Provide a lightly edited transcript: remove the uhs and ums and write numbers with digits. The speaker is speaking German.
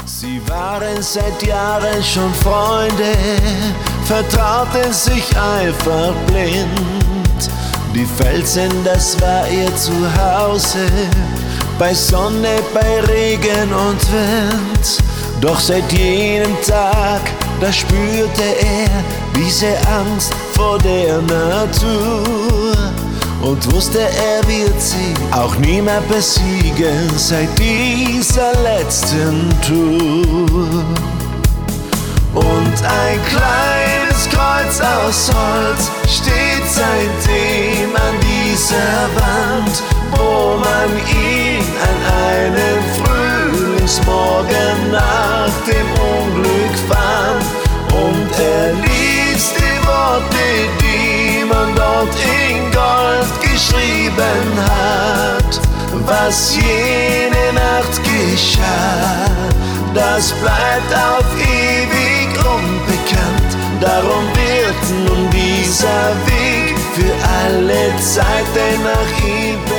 Sie waren seit Jahren schon Freunde, vertrauten sich einfach blind. Die Felsen, das war ihr Zuhause, bei Sonne, bei Regen und Wind. Doch seit jenem Tag, da spürte er diese Angst vor der Natur und wusste, er wird sie auch nie mehr besiegen seit dieser letzten Tour. Und ein kleines Kreuz aus Holz steht seitdem an dieser Wand, wo man ihn an einem Frühlingsmorgen nach dem Unglück fand. Und er liest die Worte, die man dort in Gold geschrieben hat. Was jene Nacht geschah, das bleibt auf ewig unbekannt. Darum wird nun dieser Weg für alle Zeiten nach ihm